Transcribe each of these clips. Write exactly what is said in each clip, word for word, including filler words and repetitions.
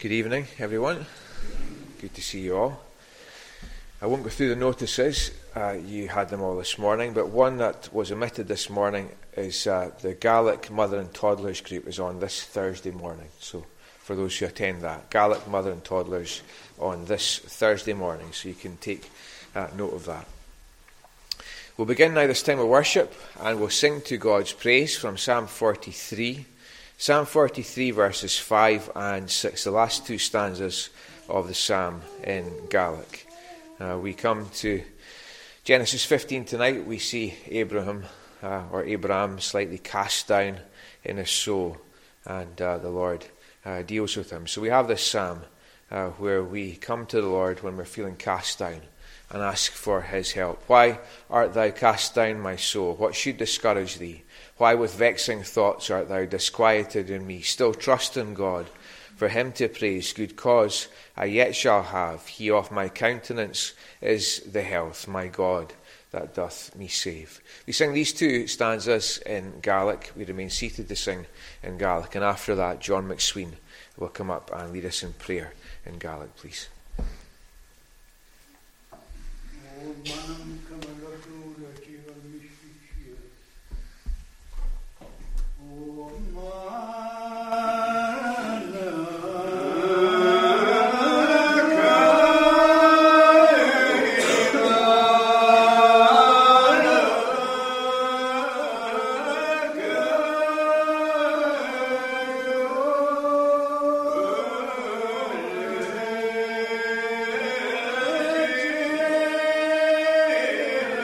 Good evening, everyone. Good to see you all. I won't go through the notices. Uh, you had them all this morning, but one that was omitted this morning is uh, the Gaelic Mother and Toddlers group is on this Thursday morning. So for those who attend that, Gaelic Mother and Toddlers on this Thursday morning, so you can take uh, note of that. We'll begin now this time of worship, and we'll sing to God's praise from Psalm forty-three. Psalm forty-three, verses five and six, the last two stanzas of the psalm in Gaelic. Uh, we come to Genesis fifteen tonight. We see Abraham, uh, or Abraham, slightly cast down in his soul, and uh, the Lord uh, deals with him. So we have this psalm uh, where we come to the Lord when we're feeling cast down and ask for his help. Why art thou cast down, my soul? What should discourage thee? Why with vexing thoughts art thou disquieted in me? Still trust in God, for him to praise. Good cause I yet shall have. He of my countenance is the health, my God, that doth me save. We sing these two stanzas in Gaelic. We remain seated to sing in Gaelic. And after that, John McSween will come up and lead us in prayer in Gaelic, please. Yeah.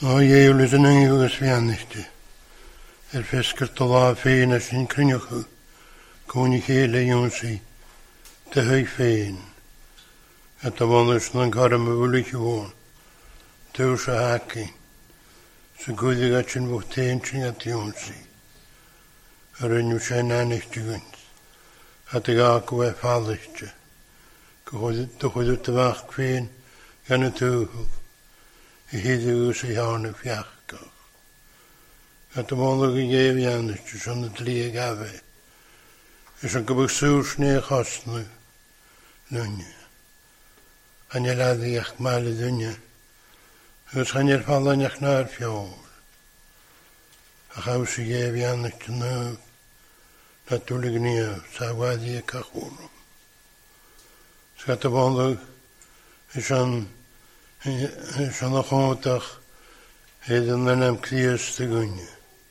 O Jeulus yn yngyws fiannisti. Er fesgyr tola ffein as yn crynioch cwn i chele ionsi dy hwy ffein. At y vonus yn caram y fwylich o'n. Dywys a haki. Sy'n gwyddig at yn fwch tein sy'n at ionsi. Yr yn yw sy'n anych digwynt. At y gag o e ffalysdi. Dwchwyd dy fach ffein gan y tŵhwg. I hydde ys i hawn y fiachgach. At y mwndwg i gef i anus, ys o'n y dli y gafe. Ys o'n gybwch sŵrs neu chosnw. Lwnya. Anya laddi ach mal y dwnya. Ys hanyer fallan ach na'r fiol. Ach aws i gef i anus dy nöf. Na dwlig niaf, sa wadi y cachwrwm. Sgat y mwndwg, ys o'n Ys o'n achwntach hyd yn anam crias dy gwynnu.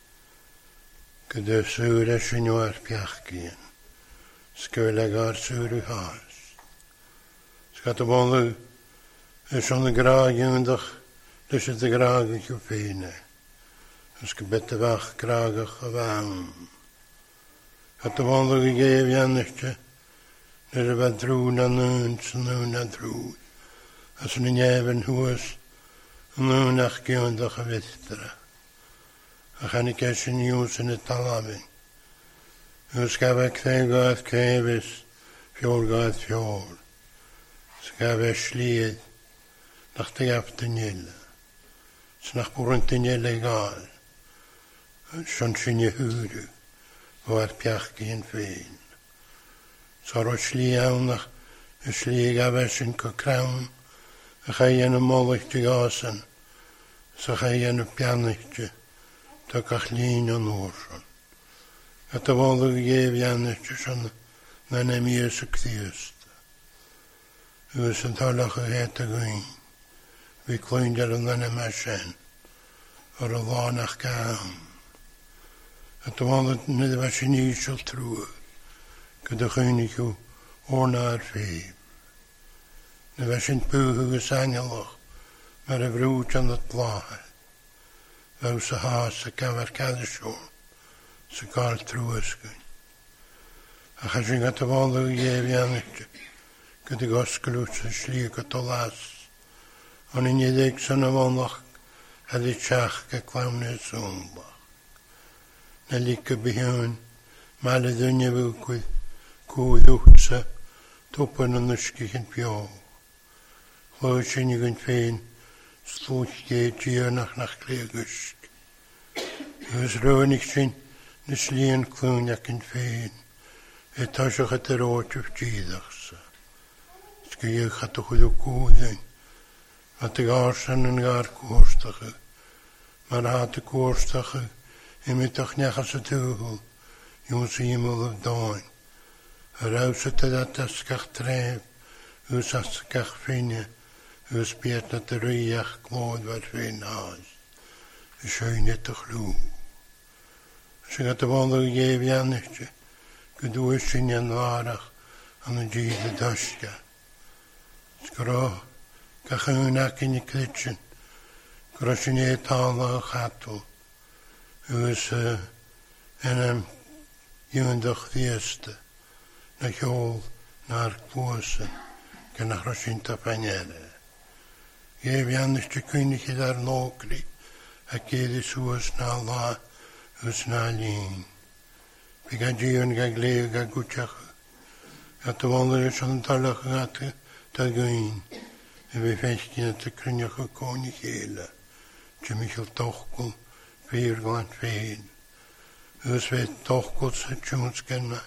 Gyda sŵr a synw ar piach gyn. Sgwyl ag ar sŵr i has. Sgat y bonddw ys o'n y graag yndach lys y dy graag i'ch yw ffeine. Ys gybet y fach graagach o fawn. Sgat y bonddw i gef iannysg nid y fa drwn a nŵn sy'n nŵn a drwn. As yn nefn hwys, yn nhw'n ach gyndach a fydra. A chan i ges yn iws yn y talafyn. Ys gaf e ctheg cefys, fiol gaeth fiol. Ys gaf e slid, nach dy gaf dy nila. Ys nach bwrn dy nila i gael. Ys o'n sy'n i hwyrw, o ar piach gyn ffein. Ys ar o sli awn nach, y sli gaf e sy'n cocrawn. A chai yn y molych dy gasan, sa chai yn y pianich dy, da gach lyn o'n orson. A dy foddwg i gef iannich dy sy'n na'n emias y cthiast. Ys yn talach o het y gwyn, fi clwyndar yn na'n emasen, o'r o ddanach gawn. A dy foddwg nid yma sy'n eisiau trwy, gyda chynnig yw orna'r ffeib. Na fe sy'n bwhw ys angelwch, mae'r efrwyd yn y dlahau. Fews y has y gafar caddysgol, sy'n gael trwy ysgwyn. A chasyn gata foddw i ef i anich, gyda gosglwys y slig o dolas. Ond yn edrych sy'n y foddwch, haddi tiach ga glawn y sŵmbach. Na lic y byhwn, mal y ddynnu fwgwydd, gwyd wtsa, tŵpan yn ysgych yn bio. Chloe sy'n i gyn ffein, slwch geid dianach nach gleagysg. Ys rhawn i'ch sy'n nes lian clwn ac yn ffein, e tasach at yr oed yw ddidach sa. Sgwych at o chwyd o gwydyn, at y garsan yn gar gwrstach y. Mae'r hat y gwrstach y, imidach nechas y tŵhol, yw'n sy'n ymwyl o dain. Yr aws at y datasgach tref, ys asgach ffeinia, ys biet na dy rwyach glod fer ffein haas. Ys yw'n et y chlw. Sy'n gata foddw i gef i anich, gydw ysyn i'n farach an y gyd y dysga. Sgro, gach yn ac yn y clytsin, gro sy'n e tala o chatw, ys enam yndach ddiesta, na hiol na'r gwysyn, gan ach rosyn tapanere. Gef iannus dy cwynig hyd ar nogri, ac eddi sŵas na la, ys na lyn. Fi ga dion ga gleo ga gwtach, at y foddwyr ys o'n talach at y gwyn, e fe ffesgyn at y cryniach o cwni chela, dy Michael Dochgol, fyr glant ffein. Ys fe Dochgol sa tjwns gennau,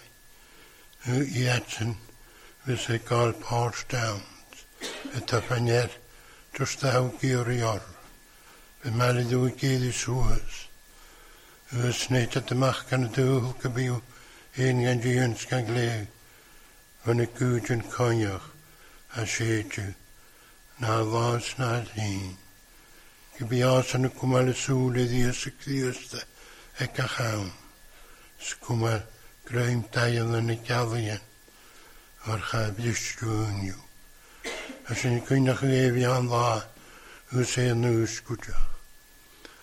i atyn, fys e gael Pors Downs, e tapaner, dros daw gyr i or. Fe malid yw i gyd i sŵas. Ys neud at y mach gan y dŵl gybyw ein gan diwns gan gleg. Fan y gwyd yn coiach a seidw. Na las na ddyn. Gyby as yn y cwmal y sŵl e ddias y cdiasta ec a chawn. Sgwmal graim dael yn y galian. O'r chab ddysgrwn yw. As yn y gwynach y efi an dda, ys e yn ys gwydach.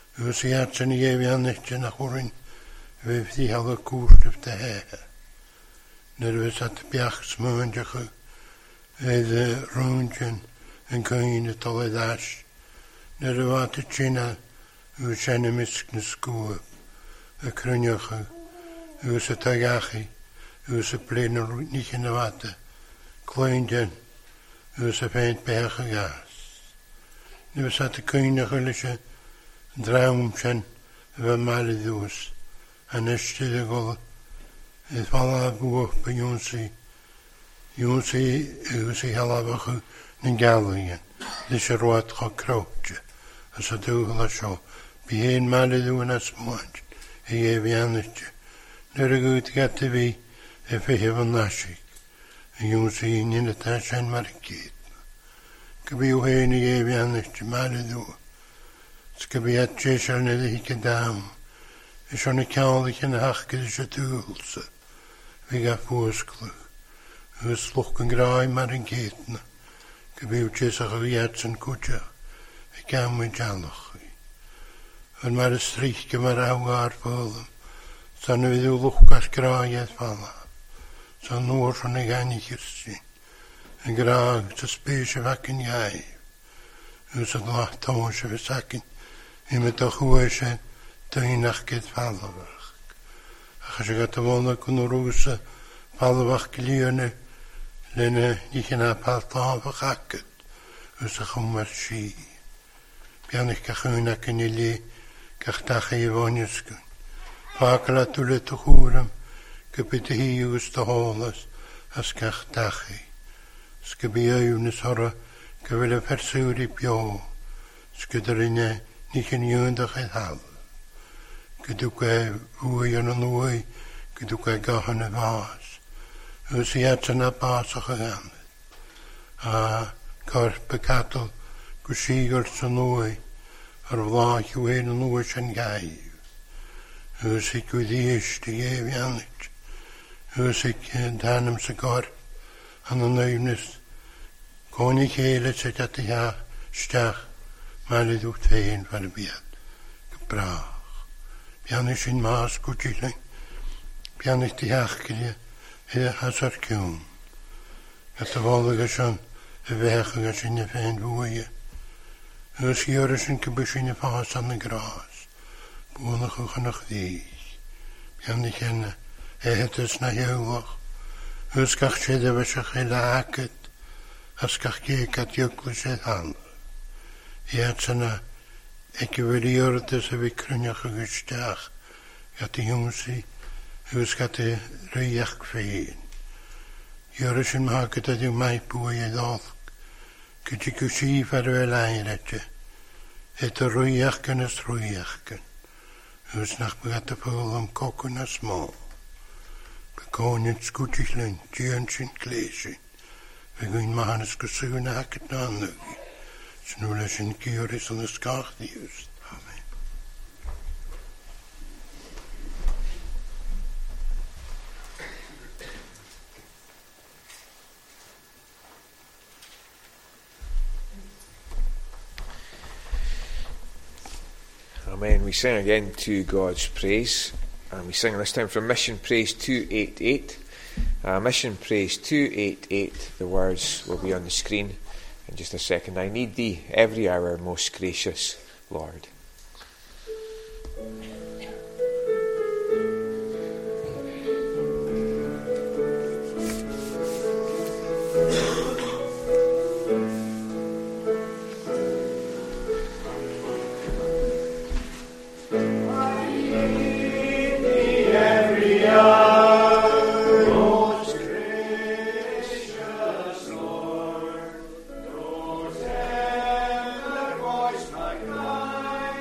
Ws i at sy'n i efi annych yn achwrin fe fyddi hal y cwrdd yfta he. Nyr fys at biach smyndych fydd rwndyn yn cyn y tolydd as. Nyr yw at y china yw sy'n y misg na sgwb y crynioch yw sy tagachi yw sy blin o'r nich yn y fata. Clwyndyn yw sy ffeint bech y gas. Nyr fys at y cynioch yw lysio draum sy'n fy mali ddws. Yn ystod y gol y ffala bwch by yw'n yw'n sy yw sy halafach yn galwyn. Lysio rwad cho crowch. As y dwgl a sio. Bi hen mali ddwn as mwant. I efi annych. Nyr y gwyd gata fi e fe hef yn nasig. Yw'n sy un yn y tasyn margyd. Gybi yw hen i efi annych mali ddwn. Sgybi at jesel nid i gydawn. Is o'n y cael i chyn hachgyd is y dwls. Fi gaf bwysglwch. Ys lwch yn grau mar yn gydna. Gybi yw jesach o iats yn cwtio. Y gawn yn jalwch. Yn mar y strych gymar awgar bwlym. Sa'n fydd yw lwch as grau eith fala. Sa'n nŵr o'n y gani chyrsi. Yn grau ta spes y fac yn iau. Ys yn lach tawns y fysacyn. I mi doch hwysyn. Dyn ach gyd falafach. Ach as y gata fona gwn o'r wsa falafach gilion lena ni chyna pal tafach agad. Wsa chwmar si. Bian eich gachwn ac yn ili gach dach ei foniysgwn. Fagla dwlet o chwram gybyd hi yw's dy holas as gach dach ei. Sgybi yw nes hora gyfel y perswr i bio. Sgydar yna ni chyn yndach ei hal. Gydwg fwy yn yn fwy, gydwg gahan y fas. Ys i at yna bas o'ch yn A corp y cadl, gwsig wrth yn fwy, ar flach yw ein yn fwy sy'n gaif. Ys i gwyddi ysd i ef iannig. Ys i danam sy corp, an yn ewnys. Gwn i cheile sydd at i ha, stach, mael i ddwt fein fan y biad. Gybrach. Bian is in maas gwtieling. Bian is die achgelie. He has er kjum. Het de volgende schon. De wegen is in de fijn woeien. Hus hier is in gebus in de vaas aan de gras. Boenig ook nog die. Bian die kenne. He het is na jeuwag. Hus kach zede was je gelaket. As kach keek at juklis het hand. He het zijn Ik wil hier het we kunnen gestag. Dat de jongens hoe gaat de reach veen. Hier is een maken dat je mij boeien dat. Kun je kusie verwel eindetje. Het reach kan het reach kan. Hoe snag gaat de vol om koken en smal. We kunnen het scootjes lijn, tjensje kleesje. We gaan maar eens gezoen haken dan nu. Snul is een keer is een skacht juist. Amen. Amen. We sing again to God's praise. And we sing this time from Mission Praise two eighty-eight. Uh, Mission Praise two eighty-eight. The words will be on the screen. In just a second. I need thee every hour, most gracious Lord. Voice my cry.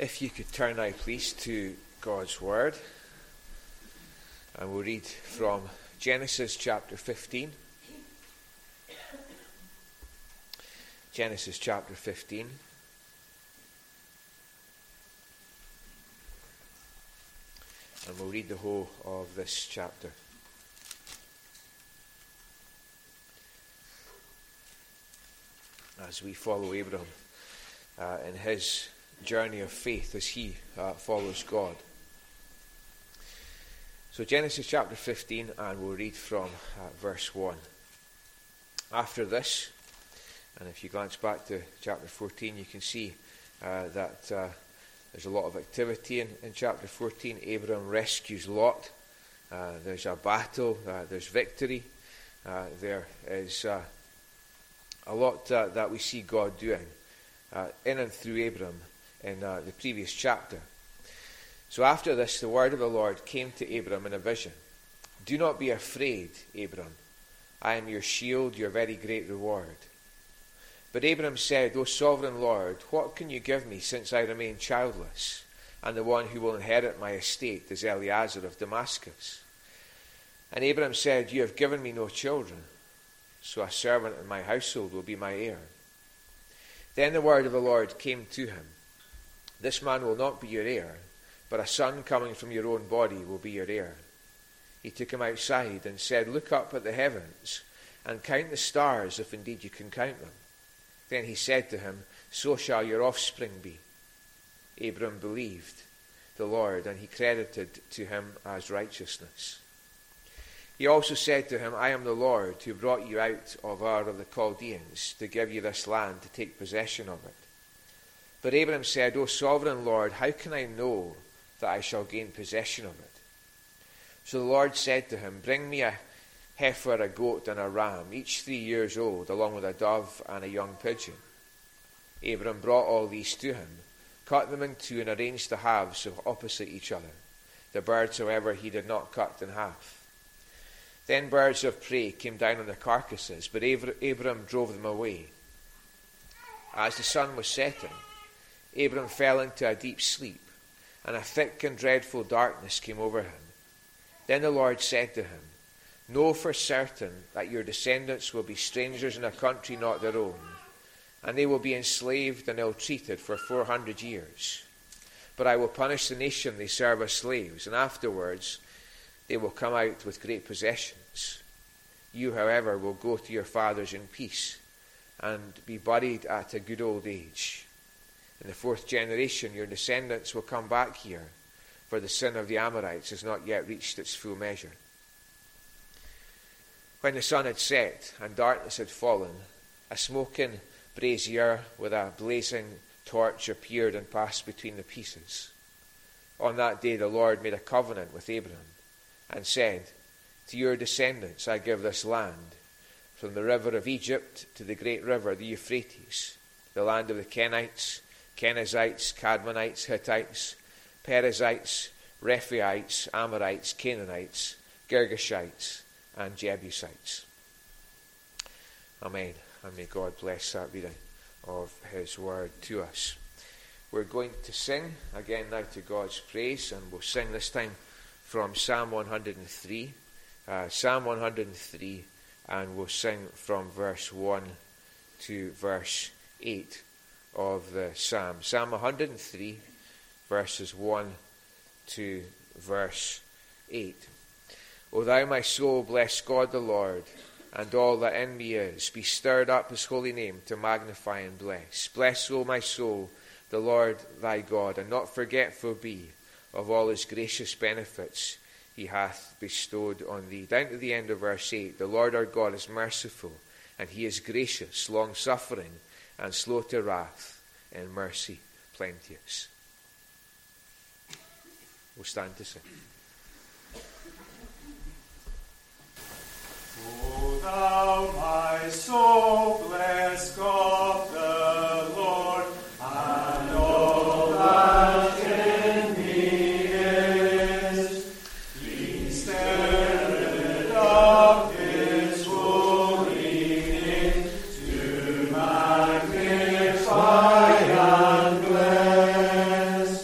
If you could turn now, please, to God's Word. And we'll read from Genesis chapter fifteen. Genesis chapter fifteen. And we'll read the whole of this chapter. As we follow Abraham uh, in his journey of faith as he uh, follows God. So Genesis chapter fifteen, and we'll read from uh, verse one. After this, and if you glance back to chapter fourteen, you can see uh, that uh, there's a lot of activity in, in chapter fourteen. Abraham rescues Lot. Uh, there's a battle. Uh, there's victory. Uh, there is uh, a lot uh, that we see God doing uh, in and through Abraham in uh, the previous chapter. So after this, the word of the Lord came to Abraham in a vision. Do not be afraid, Abraham. I am your shield, your very great reward. But Abraham said, O sovereign Lord, what can you give me since I remain childless? And the one who will inherit my estate is Eliezer of Damascus. And Abraham said, You have given me no children, so a servant in my household will be my heir. Then the word of the Lord came to him. This man will not be your heir, but a son coming from your own body will be your heir. He took him outside and said, Look up at the heavens and count the stars, if indeed you can count them. Then he said to him, So shall your offspring be. Abram believed the Lord, and he credited to him as righteousness. He also said to him, I am the Lord who brought you out of Ur of the Chaldeans to give you this land to take possession of it. But Abraham said, O sovereign Lord, how can I know that I shall gain possession of it? So the Lord said to him, Bring me a heifer, a goat, and a ram, each three years old, along with a dove and a young pigeon. Abraham brought all these to him, cut them in two, and arranged the halves opposite each other. The birds, however, he did not cut in half. Then birds of prey came down on the carcasses, but Abraham drove them away. As the sun was setting, Abram fell into a deep sleep, and a thick and dreadful darkness came over him. Then the Lord said to him, Know for certain that your descendants will be strangers in a country not their own, and they will be enslaved and ill-treated for four hundred years. But I will punish the nation they serve as slaves, and afterwards they will come out with great possessions. You, however, will go to your fathers in peace, and be buried at a good old age. In the fourth generation, your descendants will come back here, for the sin of the Amorites has not yet reached its full measure. When the sun had set and darkness had fallen, a smoking brazier with a blazing torch appeared and passed between the pieces. On that day the Lord made a covenant with Abraham and said, To your descendants I give this land, from the river of Egypt to the great river, the Euphrates, the land of the Kenites, Kenizzites, Cadmonites, Hittites, Perizzites, Rephaites, Amorites, Canaanites, Girgashites, and Jebusites. Amen. And may God bless that reading of his word to us. We're going to sing again now to God's praise, and we'll sing this time from Psalm one hundred three. Uh, Psalm one hundred three, and we'll sing from verse one to verse eight of the Psalm. Psalm one hundred three, verses one to verse eight. O thou my soul, bless God the Lord, and all that in me is. Be stirred up his holy name to magnify and bless. Bless, O my soul, the Lord thy God, and not forgetful be of all his gracious benefits he hath bestowed on thee. Down to the end of verse eight. The Lord our God is merciful, and he is gracious, long-suffering, and slow to wrath, in mercy plenteous. We'll stand to sing. O thou my soul, bless God the Lord, and all that in me is. Be stirred up his holy name to magnify and bless.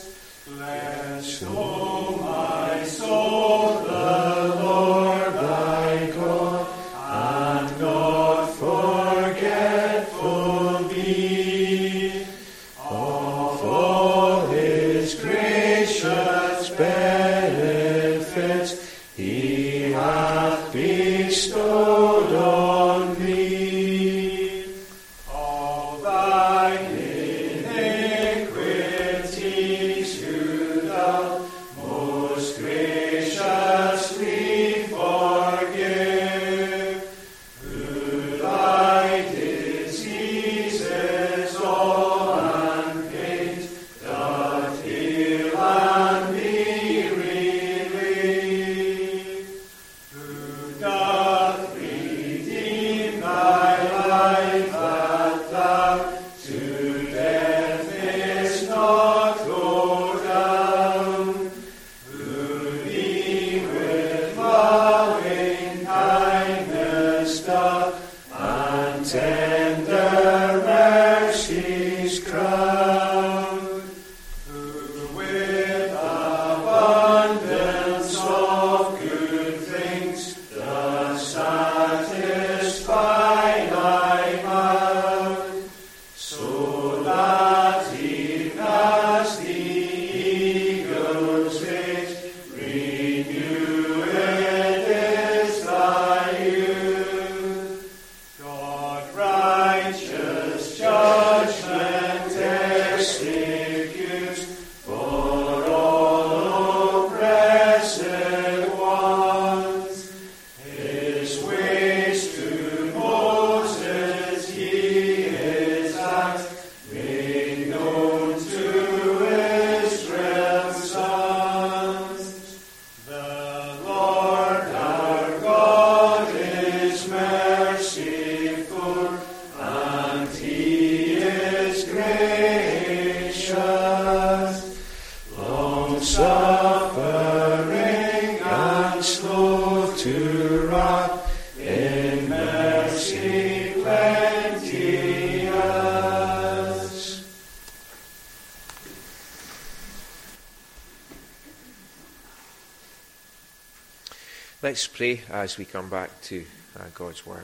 Let's pray as we come back to uh, God's Word.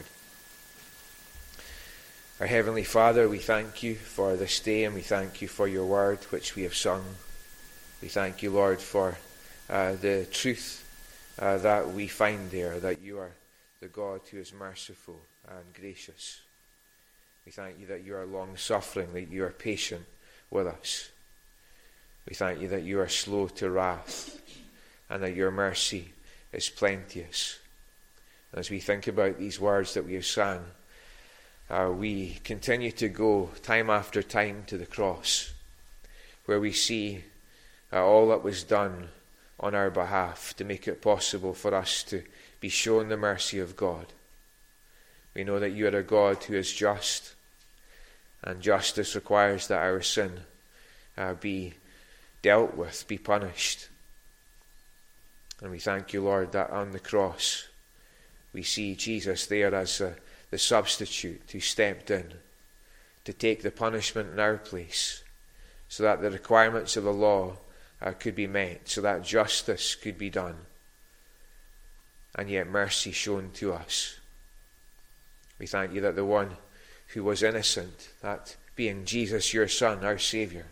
Our Heavenly Father, we thank you for this day, and we thank you for your Word which we have sung. We thank you, Lord, for uh, the truth uh, that we find there, that you are the God who is merciful and gracious. We thank you that you are long-suffering, that you are patient with us. We thank you that you are slow to wrath, and that your mercy is plenteous. And as we think about these words that we have sang, uh, we continue to go time after time to the cross, where we see uh, all that was done on our behalf to make it possible for us to be shown the mercy of God. We know that you are a God who is just, and justice requires that our sin uh, be dealt with, be punished. And we thank you, Lord, that on the cross we see Jesus there as a, the substitute who stepped in to take the punishment in our place, so that the requirements of the law uh, could be met, so that justice could be done, and yet mercy shown to us. We thank you that the one who was innocent, that being Jesus, your Son, our Saviour,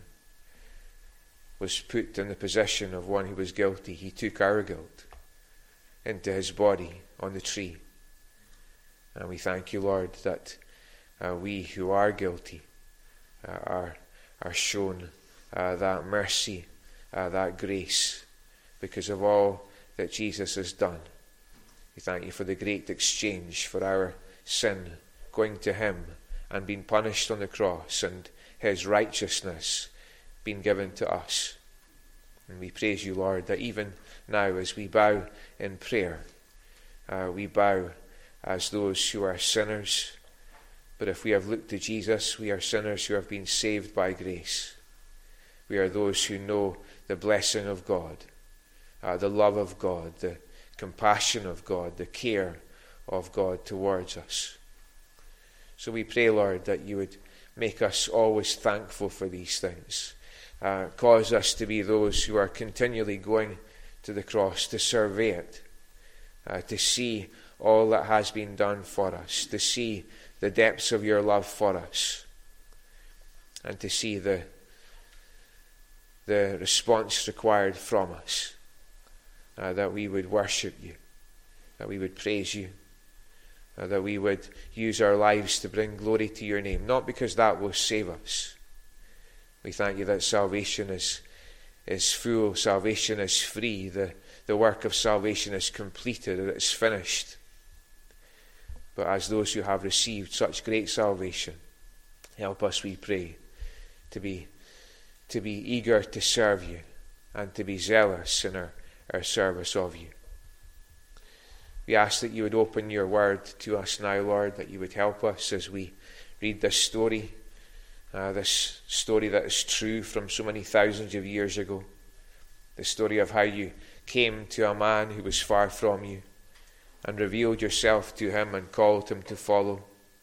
was put in the position of one who was guilty. He took our guilt into his body on the tree. And we thank you, Lord, that uh, we who are guilty uh, are, are shown uh, that mercy, uh, that grace, because of all that Jesus has done. We thank you for the great exchange, for our sin going to him and being punished on the cross, and his righteousness being given to us. And we praise you, Lord, that even now as we bow in prayer, uh, we bow as those who are sinners. But if we have looked to Jesus, we are sinners who have been saved by grace. We are those who know the blessing of God, uh, the love of God, the compassion of God, the care of God towards us. So we pray, Lord, that you would make us always thankful for these things. Uh, cause us to be those who are continually going to the cross, to survey it, uh, to see all that has been done for us, to see the depths of your love for us, and to see the, the response required from us, uh, that we would worship you, that we would praise you, uh, that we would use our lives to bring glory to your name, not because that will save us. We thank you that salvation is, is full, salvation is free, the, the work of salvation is completed, and it's finished. But as those who have received such great salvation, help us, we pray, to be, to be eager to serve you and to be zealous in our, our service of you. We ask that you would open your word to us now, Lord, that you would help us as we read this story, Uh, this story that is true from so many thousands of years ago. The story of how you came to a man who was far from you and revealed yourself to him and called him to follow.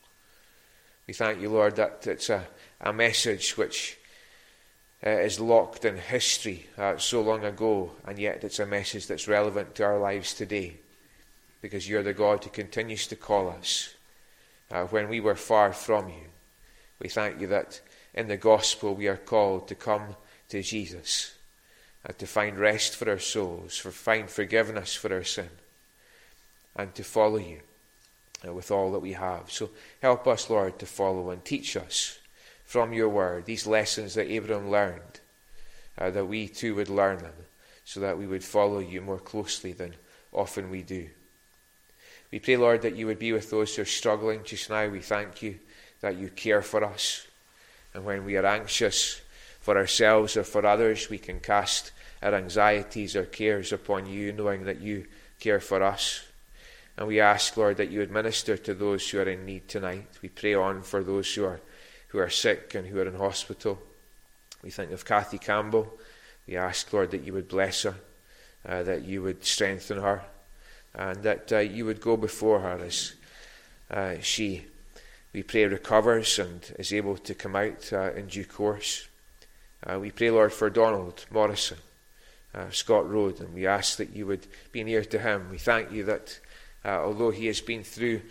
We thank you, Lord, that it's a, a message which uh, is locked in history uh, so long ago, and yet it's a message that's relevant to our lives today, because you're the God who continues to call us uh, when we were far from you. We thank you that in the gospel we are called to come to Jesus and to find rest for our souls, for find forgiveness for our sin, and to follow you uh, with all that we have. So help us, Lord, to follow and teach us from your word these lessons that Abraham learned, uh, that we too would learn them, so that we would follow you more closely than often we do. We pray, Lord, that you would be with those who are struggling just now. We thank you that you care for us, and when we are anxious for ourselves or for others, we can cast our anxieties or cares upon you, knowing that you care for us. And we ask, Lord, that you would minister to those who are in need tonight. We pray on for those who are who are sick and who are in hospital. We think of Kathy Campbell. We ask, Lord, that you would bless her, uh, that you would strengthen her, and that uh, you would go before her as uh, she we pray recovers and is able to come out uh, in due course. Uh, we pray, Lord, for Donald Morrison, uh, Scott Road, and we ask that you would be near to him. We thank you that uh, although he has been through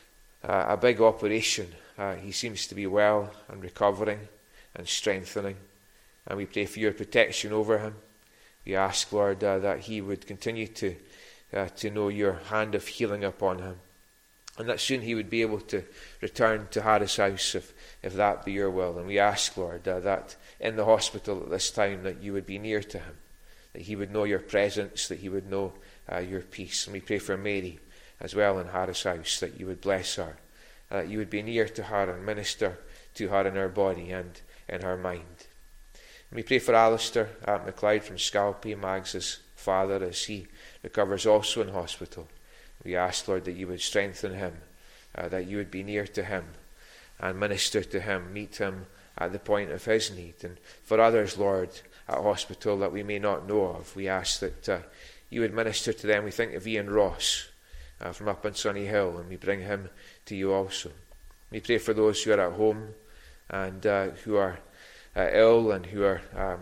uh, a big operation, uh, he seems to be well and recovering and strengthening. And we pray for your protection over him. We ask, Lord, uh, that he would continue to uh, to know your hand of healing upon him, and that soon he would be able to return to Harris House if, if that be your will. And we ask, Lord, uh, that in the hospital at this time that you would be near to him, that he would know your presence, that he would know uh, your peace. And we pray for Mary as well in Harris House, that you would bless her, uh, that you would be near to her and minister to her in her body and in her mind. And we pray for Alistair uh, MacLeod from Scalpay, Mags's father, as he recovers also in hospital. We ask, Lord, that you would strengthen him, uh, that you would be near to him and minister to him, meet him at the point of his need. And for others, Lord, at hospital that we may not know of, we ask that uh, you would minister to them. We think of Ian Ross uh, from up on Sunny Hill, and we bring him to you also. We pray for those who are at home and uh, who are uh, ill and who are, um,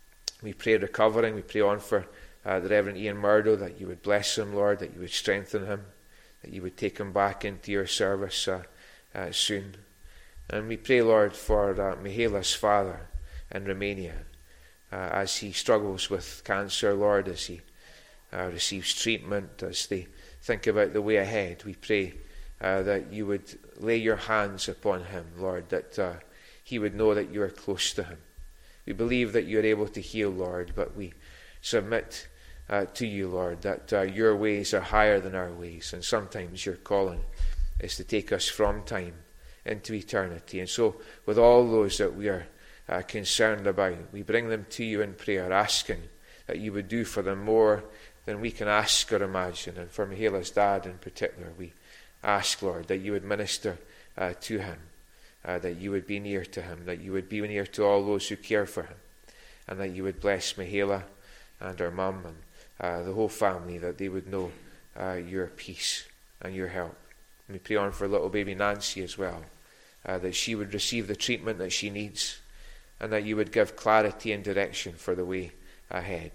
we pray recovering. We pray on for uh, the Reverend Ian Murdo, that you would bless him, Lord, that you would strengthen him, that you would take him back into your service uh, uh, soon. And we pray, Lord, for uh, Mihaela's father in Romania, uh, as he struggles with cancer, Lord, as he uh, receives treatment, as they think about the way ahead. We pray uh, that you would lay your hands upon him, Lord, that uh, he would know that you are close to him. We believe that you are able to heal, Lord, but we submit uh, to you, Lord, that uh, your ways are higher than our ways, and sometimes your calling is to take us from time into eternity. And so with all those that we are uh, concerned about, we bring them to you in prayer, asking that you would do for them more than we can ask or imagine. And for Mihaela's dad in particular, we ask, Lord, that you would minister uh, to him, uh, that you would be near to him, that you would be near to all those who care for him, and that you would bless Mihaela and her mum and uh, the whole family, that they would know uh, your peace and your help. And we pray on for little baby Nancy as well, uh, that she would receive the treatment that she needs, and that you would give clarity and direction for the way ahead.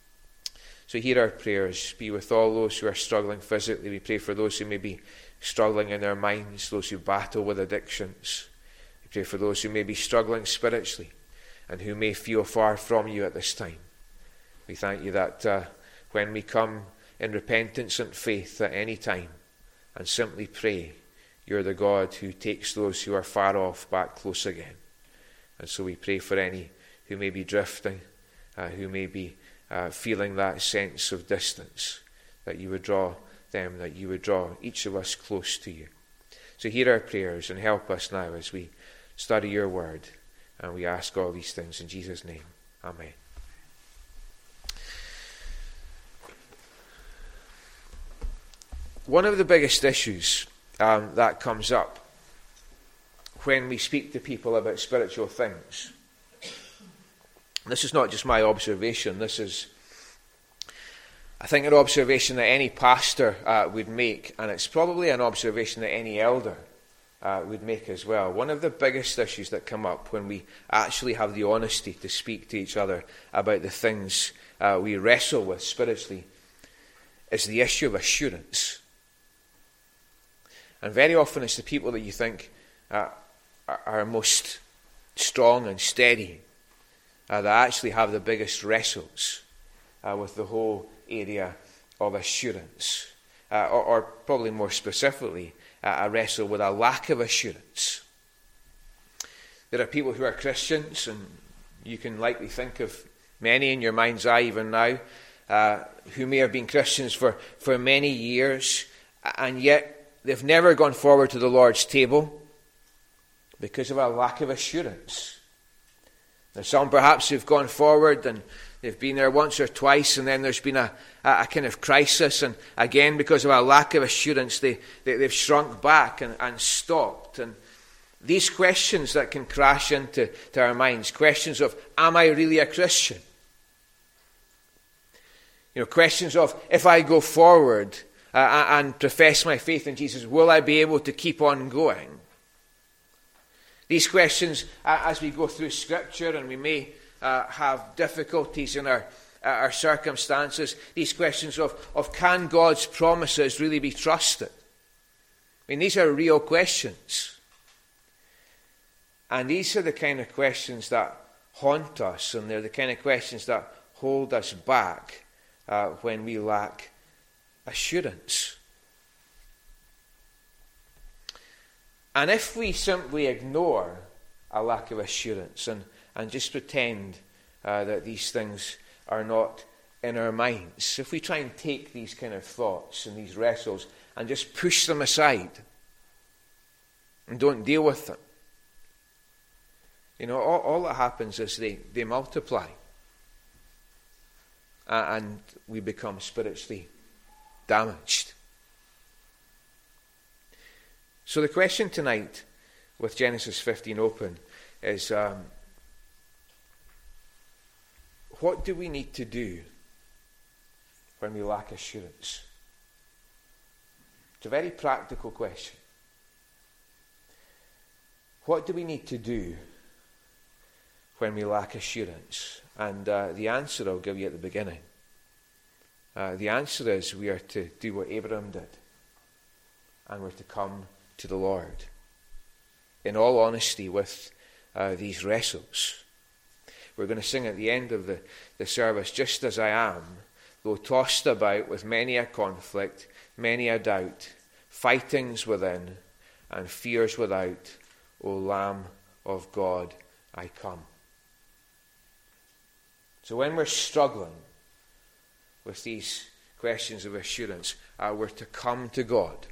So hear our prayers. Be with all those who are struggling physically. We pray for those who may be struggling in their minds, those who battle with addictions. We pray for those who may be struggling spiritually and who may feel far from you at this time. We thank you that uh, when we come in repentance and faith at any time and simply pray, you're the God who takes those who are far off back close again. And so we pray for any who may be drifting, uh, who may be uh, feeling that sense of distance, that you would draw them, that you would draw each of us close to you. So hear our prayers and help us now as we study your word. And we ask all these things in Jesus' name. Amen. One of the biggest issues um, that comes up when we speak to people about spiritual things, this is not just my observation, this is, I think, an observation that any pastor uh, would make, and it's probably an observation that any elder uh, would make as well. One of the biggest issues that come up when we actually have the honesty to speak to each other about the things uh, we wrestle with spiritually is the issue of assurance. And very often it's the people that you think uh, are, are most strong and steady uh, that actually have the biggest wrestles uh, with the whole area of assurance. Uh, or, or probably more specifically, uh, a wrestle with a lack of assurance. There are people who are Christians, and you can likely think of many in your mind's eye even now, uh, who may have been Christians for, for many years, and yet they've never gone forward to the Lord's table because of a lack of assurance. There's some perhaps who've gone forward and they've been there once or twice, and then there's been a, a, a kind of crisis, and again because of a lack of assurance they, they, they've shrunk back and, and stopped. And these questions that can crash into to our minds, questions of, am I really a Christian? You know, questions of, if I go forward Uh, and profess my faith in Jesus, will I be able to keep on going? These questions, uh, as we go through Scripture, and we may uh, have difficulties in our our circumstances, these questions of, of can God's promises really be trusted? I mean, these are real questions. And these are the kind of questions that haunt us, and they're the kind of questions that hold us back uh, when we lack assurance. And if we simply ignore a lack of assurance and, and just pretend uh, that these things are not in our minds, if we try and take these kind of thoughts and these wrestles and just push them aside and don't deal with them, you know, all, all that happens is they, they multiply. Uh, and we become spiritually damaged. So the question tonight, with Genesis fifteen open, is um, what do we need to do when we lack assurance? It's a very practical question. What do we need to do when we lack assurance? And uh, the answer I'll give you at the beginning. Uh, the answer is we are to do what Abraham did. And we're to come to the Lord in all honesty with uh, these wrestles. We're going to sing at the end of the, the service, just as I am, though tossed about with many a conflict, many a doubt, fightings within and fears without, O Lamb of God, I come. So when we're struggling with these questions of assurance, uh, we're to come to God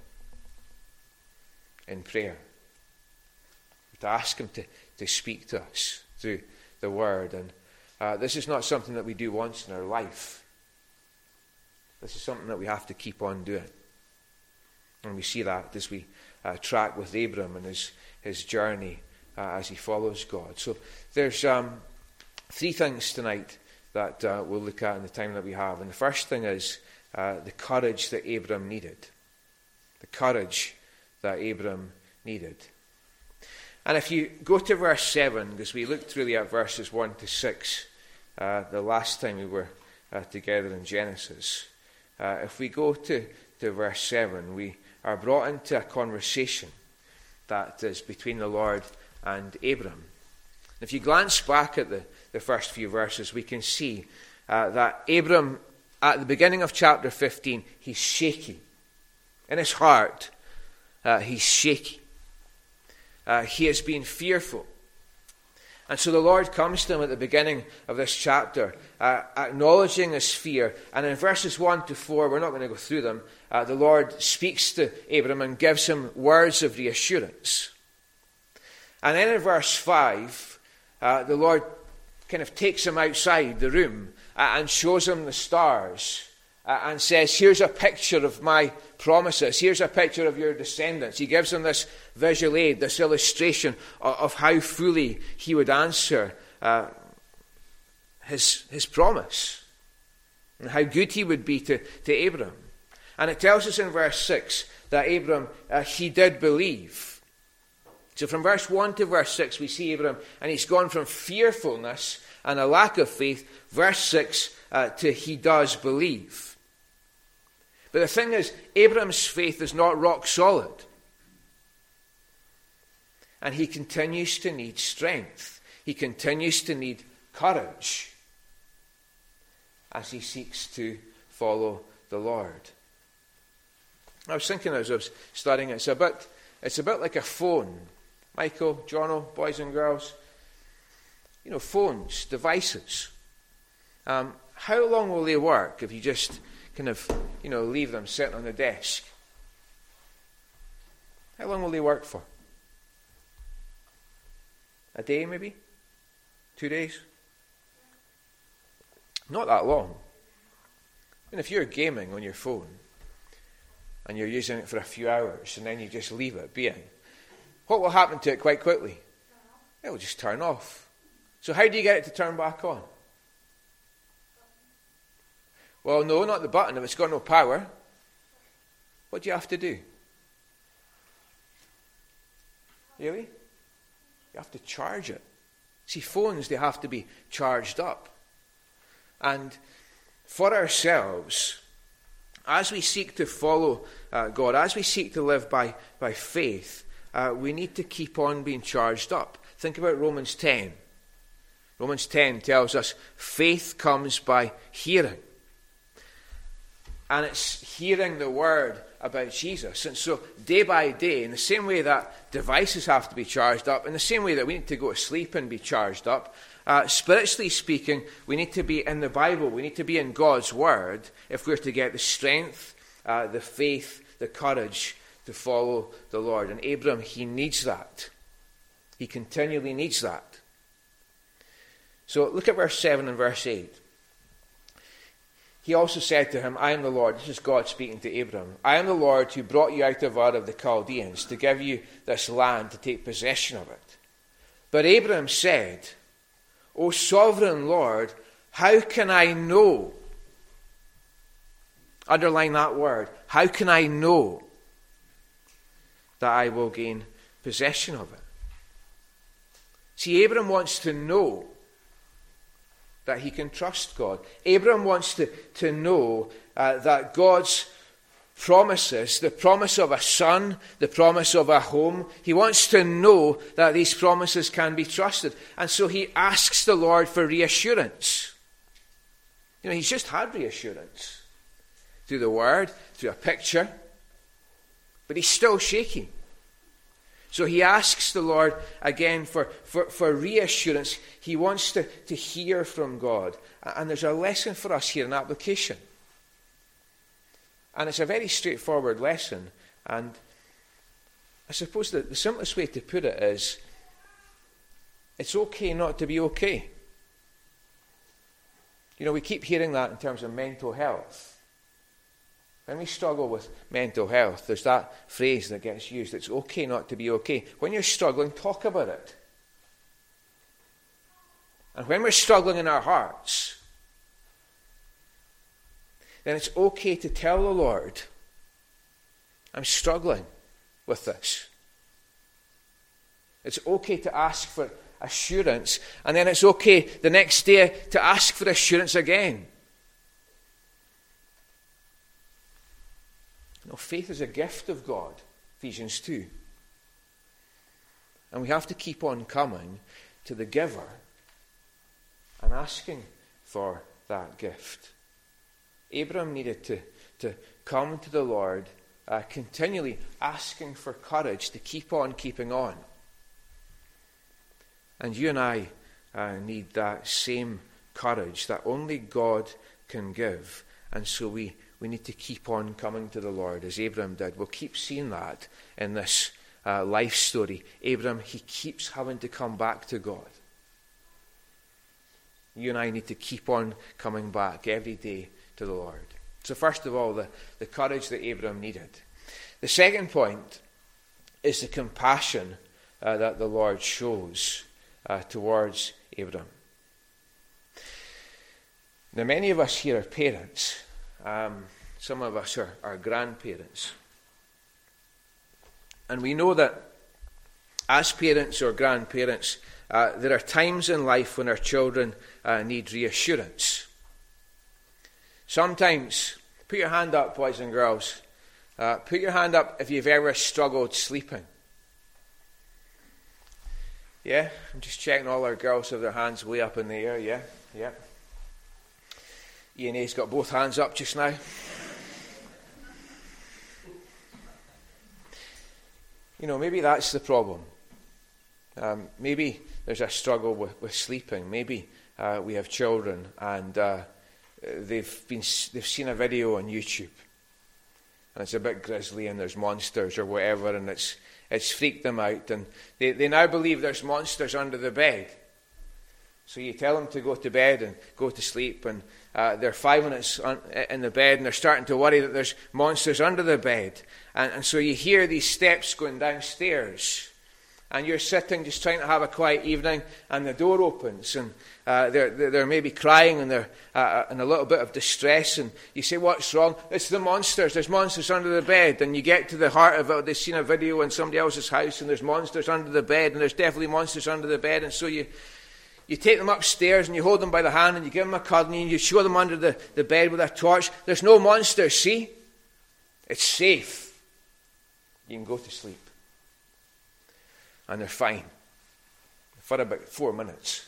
in prayer. We're to ask Him to, to speak to us through the Word. And uh, this is not something that we do once in our life. This is something that we have to keep on doing. And we see that as we uh, track with Abram and his, his journey uh, as he follows God. So there's um, three things tonight that uh, we'll look at in the time that we have. And the first thing is uh, the courage that Abram needed. The courage that Abram needed. And if you go to verse seven, because we looked really at verses one to six uh, the last time we were uh, together in Genesis. Uh, if we go to, to verse seven, we are brought into a conversation that is between the Lord and Abram. If you glance back at the, the first few verses, we can see uh, that Abram, at the beginning of chapter fifteen, he's shaky. In his heart, uh, he's shaky. Uh, he has been fearful. And so the Lord comes to him at the beginning of this chapter, uh, acknowledging his fear. And in verses one to four, we're not going to go through them, uh, the Lord speaks to Abram and gives him words of reassurance. And then in verse five, Uh, the Lord kind of takes him outside the room uh, and shows him the stars uh, and says, here's a picture of my promises. Here's a picture of your descendants. He gives him this visual aid, this illustration of, of how fully he would answer uh, his, his promise and how good he would be to, to Abram. And it tells us in verse six that Abram, uh, he did believe. So from verse one to verse six, we see Abram, and he's gone from fearfulness and a lack of faith, verse six, uh, to he does believe. But the thing is, Abram's faith is not rock solid. And he continues to need strength. He continues to need courage as he seeks to follow the Lord. I was thinking as I was studying, it's a bit, it's a bit like a phone. Michael, Jono, boys and girls, you know, phones, devices. Um, how long will they work if you just kind of, you know, leave them sitting on the desk? How long will they work for? A day maybe? Two days? Not that long. And if you're gaming on your phone and you're using it for a few hours and then you just leave it being, what will happen to it quite quickly? It will just turn off. So how do you get it to turn back on? Well, no, not the button. If it's got no power, what do you have to do? Really? You have to charge it. See, phones, they have to be charged up. And for ourselves, as we seek to follow uh, God, as we seek to live by, by faith, uh, we need to keep on being charged up. Think about Romans ten. Romans ten tells us faith comes by hearing. And it's hearing the word about Jesus. And so day by day, in the same way that devices have to be charged up, in the same way that we need to go to sleep and be charged up, uh, spiritually speaking, we need to be in the Bible. We need to be in God's word if we're to get the strength, uh, the faith, the courage to follow the Lord. And Abram, he needs that. He continually needs that. So look at verse seven and verse eight. He also said to him, I am the Lord. This is God speaking to Abram. I am the Lord who brought you out of Ur of the Chaldeans to give you this land to take possession of it. But Abram said, O sovereign Lord, how can I know? Underline that word. How can I know that I will gain possession of it? See, Abram wants to know that he can trust God. Abram wants to, to know uh, that God's promises, the promise of a son, the promise of a home, he wants to know that these promises can be trusted. And so he asks the Lord for reassurance. You know, he's just had reassurance through the word, through a picture, but he's still shaky. So he asks the Lord again for, for, for reassurance. He wants to, to hear from God. And there's a lesson for us here, an application. And it's a very straightforward lesson. And I suppose that the simplest way to put it is, it's okay not to be okay. You know, we keep hearing that in terms of mental health. When we struggle with mental health, there's that phrase that gets used, it's okay not to be okay. When you're struggling, talk about it. And when we're struggling in our hearts, then it's okay to tell the Lord, I'm struggling with this. It's okay to ask for assurance, and then it's okay the next day to ask for assurance again. No, faith is a gift of God, Ephesians two. And we have to keep on coming to the giver and asking for that gift. Abram needed to, to come to the Lord, uh, continually asking for courage to keep on keeping on. And you and I uh, need that same courage that only God can give. And so we We need to keep on coming to the Lord, as Abram did. We'll keep seeing that in this uh, life story. Abram, he keeps having to come back to God. You and I need to keep on coming back every day to the Lord. So first of all, the, the courage that Abram needed. The second point is the compassion uh, that the Lord shows uh, towards Abram. Now, many of us here are parents. Um, some of us are, are grandparents. And we know that as parents or grandparents, uh, there are times in life when our children uh, need reassurance. Sometimes, put your hand up, boys and girls. Uh, put your hand up if you've ever struggled sleeping. Yeah? I'm just checking all our girls have their hands way up in the air. Yeah? Yeah. Ian A's got both hands up just now. You know, maybe that's the problem. Um, maybe there's a struggle with, with sleeping. Maybe uh, we have children and uh, they've been they've seen a video on YouTube and it's a bit grisly and there's monsters or whatever and it's it's freaked them out and they, they now believe there's monsters under the bed. So you tell them to go to bed and go to sleep and uh, they're five minutes on, in the bed and they're starting to worry that there's monsters under the bed. And, and so you hear these steps going downstairs and you're sitting just trying to have a quiet evening and the door opens and uh, they're, they're maybe crying and they're uh, in a little bit of distress and you say, what's wrong? It's the monsters. There's monsters under the bed. And you get to the heart of it. They've seen a video in somebody else's house and there's monsters under the bed and there's definitely monsters under the bed. And so you... you take them upstairs and you hold them by the hand and you give them a cuddle and you show them under the, the bed with a torch. There's no monsters, see? It's safe. You can go to sleep. And they're fine. For about four minutes.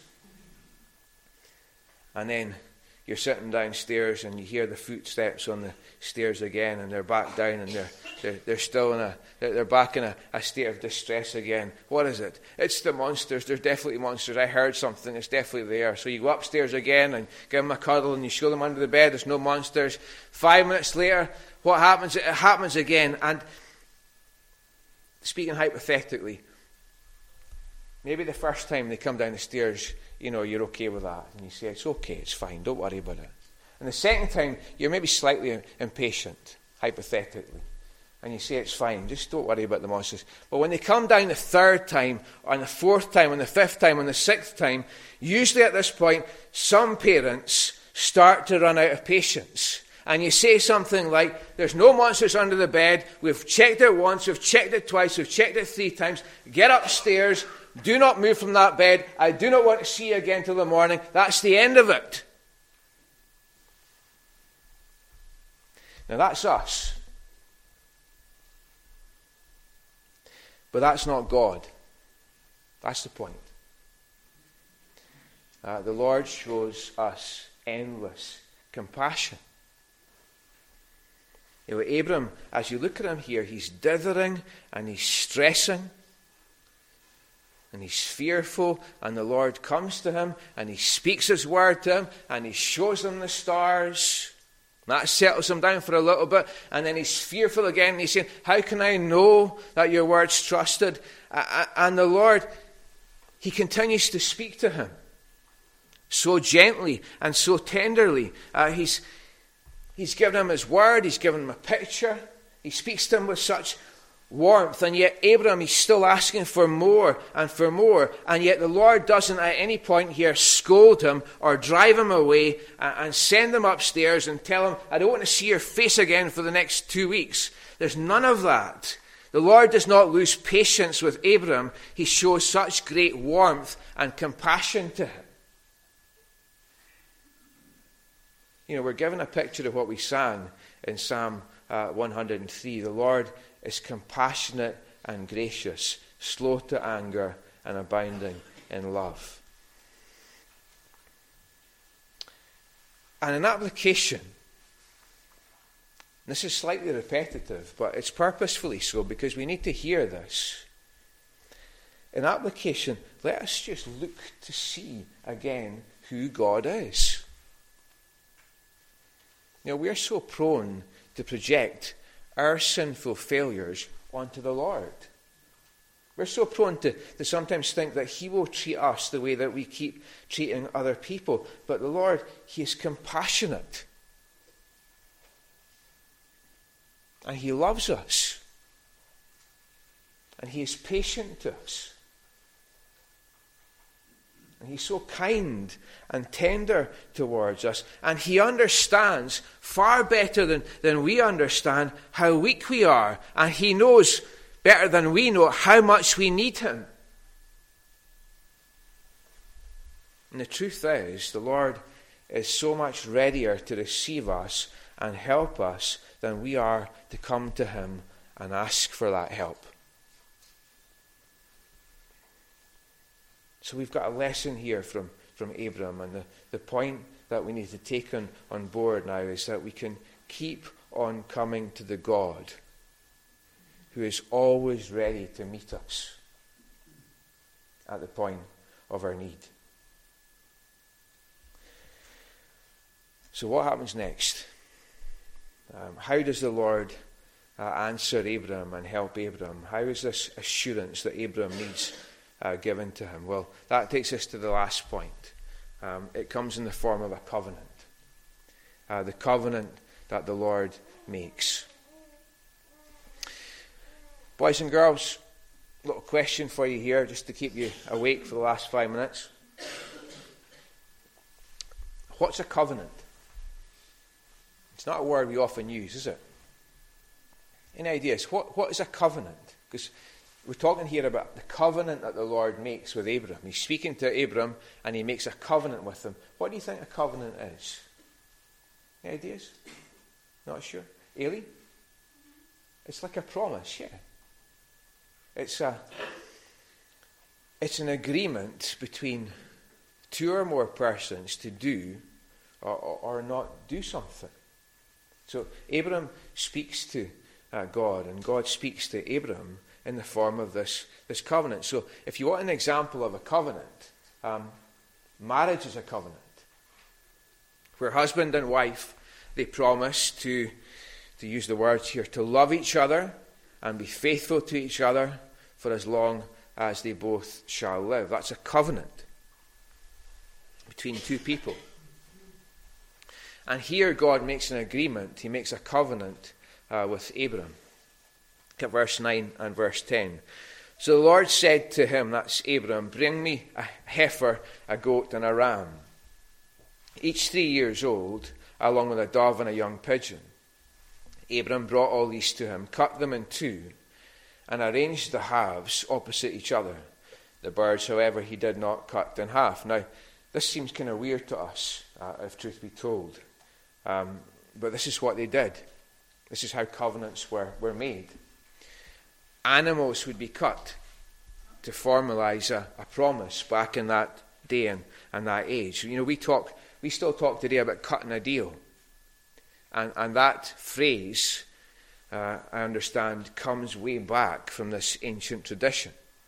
And then you're sitting downstairs and you hear the footsteps on the stairs again, and they're back down, and they're they're, they're still in a they're, they're back in a, a state of distress again. What is it? It's the monsters. There's definitely monsters. I heard something. It's definitely there. So you go upstairs again and give them a cuddle and you show them under the bed. There's no monsters. Five minutes later, what happens? It happens again. And speaking hypothetically, maybe the first time they come down the stairs, you know, you're okay with that. And you say, it's okay, it's fine, don't worry about it. And the second time, you're maybe slightly impatient, hypothetically. And you say, it's fine, just don't worry about the monsters. But when they come down the third time, or the fourth time, and the fifth time, and the sixth time, usually at this point, some parents start to run out of patience. And you say something like, there's no monsters under the bed, we've checked it once, we've checked it twice, we've checked it three times, get upstairs, do not move from that bed, I do not want to see you again till the morning. That's the end of it. Now that's us. But that's not God. That's the point. Uh, the Lord shows us endless compassion. You know, Abram, as you look at him here, he's dithering and he's stressing and he's fearful, and the Lord comes to him and he speaks his word to him and he shows him the stars. That settles him down for a little bit, and then he's fearful again, and he's saying, how can I know that your word's trusted? And the Lord, he continues to speak to him so gently and so tenderly. Uh, he's, he's given him his word, he's given him a picture, he speaks to him with such warmth, and yet Abraham, he's still asking for more and for more, and yet the Lord doesn't at any point here scold him or drive him away and send him upstairs and tell him, I don't want to see your face again for the next two weeks. There's none of that. The Lord does not lose patience with Abraham. He shows such great warmth and compassion to him. You know, we're given a picture of what we sang in Psalm uh, one hundred three. The Lord is compassionate and gracious, slow to anger and abounding in love. And in application, this is slightly repetitive, but it's purposefully so because we need to hear this. In application, let us just look to see again who God is. You know, we're so prone to project our sinful failures onto the Lord. We're so prone to, to sometimes think that he will treat us the way that we keep treating other people. But the Lord, he is compassionate. And he loves us. And he is patient to us. And he's so kind and tender towards us. And he understands far better than, than we understand how weak we are. And he knows better than we know how much we need him. And the truth is, the Lord is so much readier to receive us and help us than we are to come to him and ask for that help. So we've got a lesson here from, from Abram, and the, the point that we need to take on, on board now is that we can keep on coming to the God who is always ready to meet us at the point of our need. So what happens next? Um, how does the Lord uh, answer Abram and help Abram? How is this assurance that Abram needs Uh, given to him? Well, that takes us to the last point. Um, it comes in the form of a covenant. Uh, the covenant that the Lord makes. Boys and girls, a little question for you here, just to keep you awake for the last five minutes. What's a covenant? It's not a word we often use, is it? Any ideas? What, what is a covenant? Because we're talking here about the covenant that the Lord makes with Abram. He's speaking to Abram and he makes a covenant with him. What do you think a covenant is? Any ideas? Not sure. Eli? It's like a promise, yeah. It's a, it's an agreement between two or more persons to do or, or, or not do something. So Abram speaks to uh, God, and God speaks to Abram in the form of this, this covenant. So if you want an example of a covenant, um, marriage is a covenant, where husband and wife, they promise to, to use the words here, to love each other and be faithful to each other for as long as they both shall live. That's a covenant between two people. And here God makes an agreement. He makes a covenant uh, with Abram. Look at verse nine and verse ten. So the Lord said to him, that's Abram, bring me a heifer, a goat, and a ram, each three years old, along with a dove and a young pigeon. Abram brought all these to him, cut them in two, and arranged the halves opposite each other. The birds, however, he did not cut in half. Now, this seems kind of weird to us, uh, if truth be told. Um, but this is what they did. This is how covenants were, were made. Animals would be cut to formalize a, a promise back in that day and, and that age. You know, we talk, we still talk today about cutting a deal. And, and that phrase, uh, I understand, comes way back from this ancient tradition.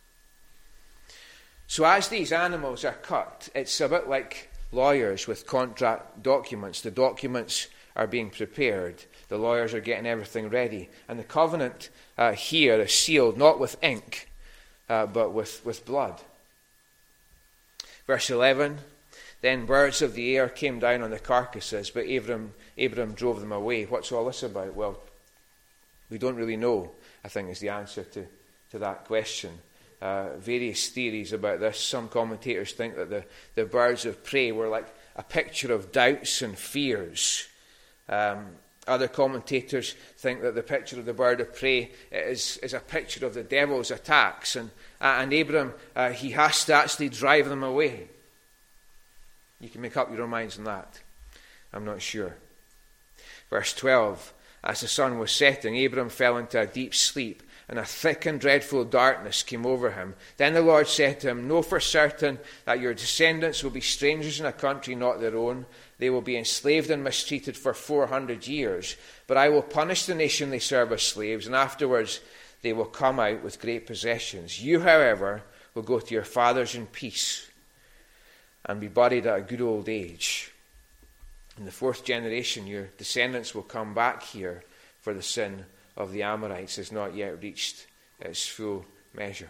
So as these animals are cut, it's a bit like lawyers with contract documents. The documents are being prepared. The lawyers are getting everything ready. And the covenant uh, here is sealed not with ink, uh, but with, with blood. Verse eleven, then birds of the air came down on the carcasses, but Abram, Abram drove them away. What's all this about? Well, we don't really know, I think, is the answer to, to that question. Uh, various theories about this. Some commentators think that the, the birds of prey were like a picture of doubts and fears. Um, other commentators think that the picture of the bird of prey is, is a picture of the devil's attacks, and, uh, and Abram, uh, he has to actually drive them away. You can make up your own minds on that. I'm not sure. Verse twelve, as the sun was setting, Abram fell into a deep sleep, and a thick and dreadful darkness came over him. Then the Lord said to him, know for certain that your descendants will be strangers in a country not their own. They will be enslaved and mistreated for four hundred years. But I will punish the nation they serve as slaves, and afterwards they will come out with great possessions. You, however, will go to your fathers in peace and be buried at a good old age. In the fourth generation, your descendants will come back here, for the sin of the Amorites has not yet reached its full measure.